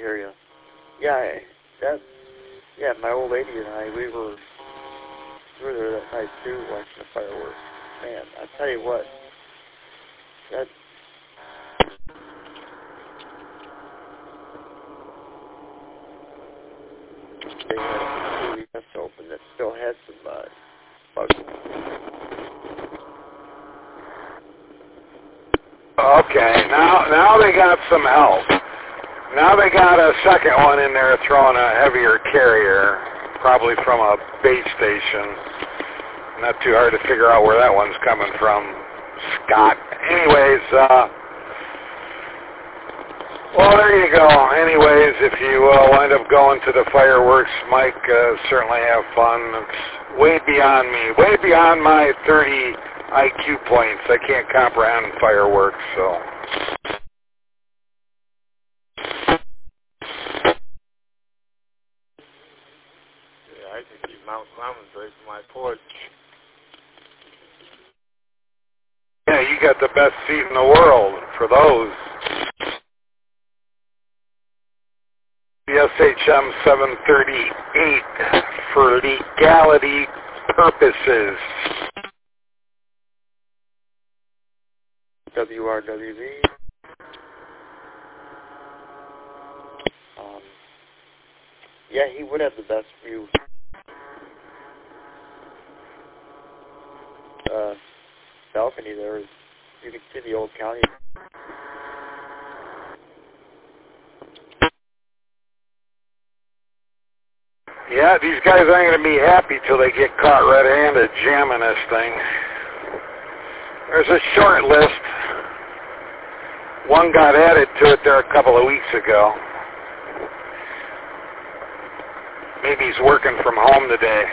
hear you. Yeah, my old lady and I, we were there that night too, watching the fireworks. Man, I tell you what, that. They had a CVS open that still had some bugs. Okay, now they got some help. Now they got a second one in there throwing a heavier carrier, probably from a base station. Not too hard to figure out where that one's coming from, Scott. Anyways, well, there you go. Anyways, if you wind up going to the fireworks, Mike, certainly have fun. It's way beyond me, way beyond my 30 IQ points. I can't comprehend fireworks, so. Yeah, I can keep Mount Clemens right from my porch. Yeah, you got the best seat in the world for those. The SHM 738 for legality purposes. WRWV. Yeah, he would have the best view. Balcony there is, you can see the old county. Yeah, these guys aren't going to be happy till they get caught red-handed jamming this thing. There's a short list. One got added to it there a couple of weeks ago. Maybe he's working from home today.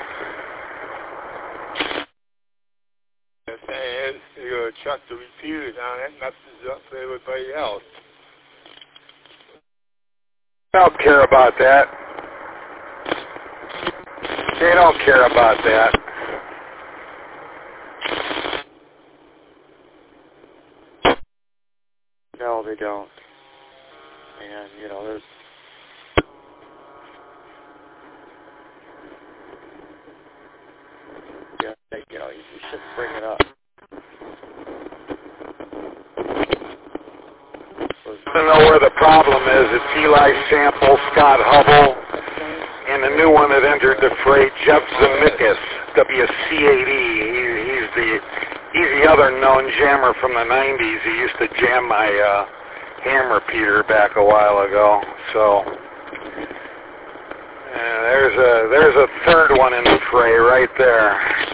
The thing is, you're going to chuck the repeater down, that messes up for everybody else. They don't care about that. They don't care about that. No, they don't. And, there's... Yeah, you shouldn't bring it up. I don't know where the problem is. It's Eli Sample, Scott Hubble, and the new one that entered the fray, Jeff Zemeckis, WC80. He's the other known jammer from the 90s. He used to jam my ham repeater back a while ago. So there's a third one in the fray right there.